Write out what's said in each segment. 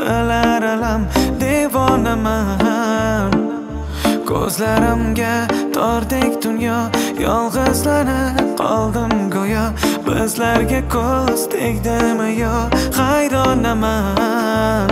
qilar alam devonaman. Ko'zlarimga tordek dunyo, yolg'izlanib qoldim go'yo. Bizlarga ko'z tegdimi yo, hayronaman.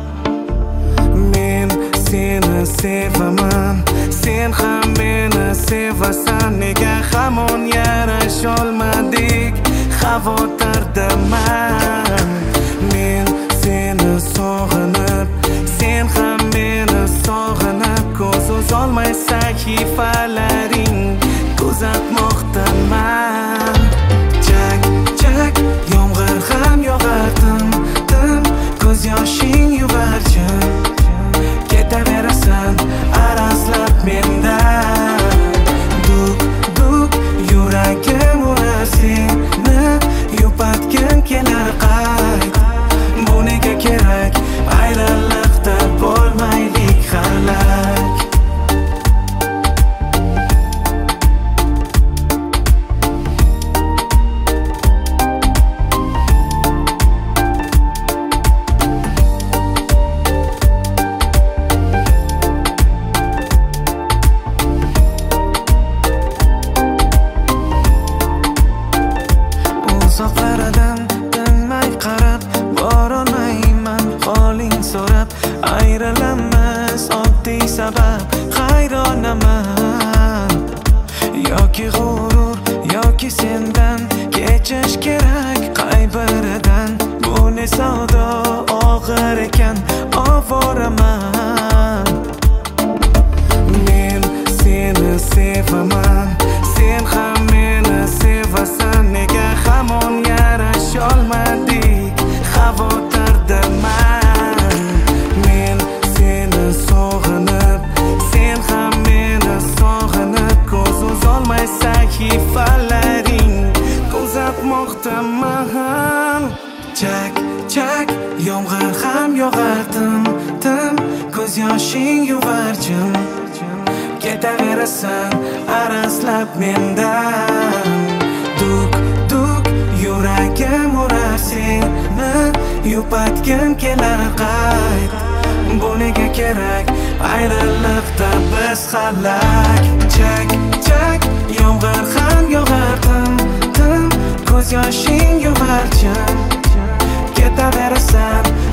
Men seni sevaman, sen ham meni sevasan. Nega hamon yarasholmadik, xavotirdaman. Men seni sog'inib, sen ham meni sog'inib, ko'z uzolmay sahifalaring kuzatmoqdaman. Chak chak yomg'ir ham yog'ar tim, ko'z yoshing yuvarjin. Ketaverasan arazlab mendan. Duk duk yuragim urar seni, yupatgim kelar qayt. Bu nega kerak, ayriliqda bo'lmaylik halak. Uzoqlaridan tinmay qarab, borolmayman holing so'rab. Ayrilamiz oddiy sabab, hayronaman. Yoki g'urur, yoki sendan kechish kerak qay biridan. Bu ne savdo og'ir ekan, ovoraman. Men seni sevaman, sen ham meni sevasan. Nega hamon yarasholmadik, xavotirdaman. Men seni sog'inib, sen ham meni sog'inib, ko'z uzolmay sahifalaring kuzatmoqdaman. Chak chak yomg'ir ham yog'ar tim, ko'z yoshing yuvarjin. Ketaverasan arazlab mendan. Duk duk yuragim urar seni, yupatgim kelar qayt. Bu nega kerak, ayriliqda biz halak. Chak chak yomg'ir ham yog'ar tim, ko'z yoshing yuvarjin. Ketaverasan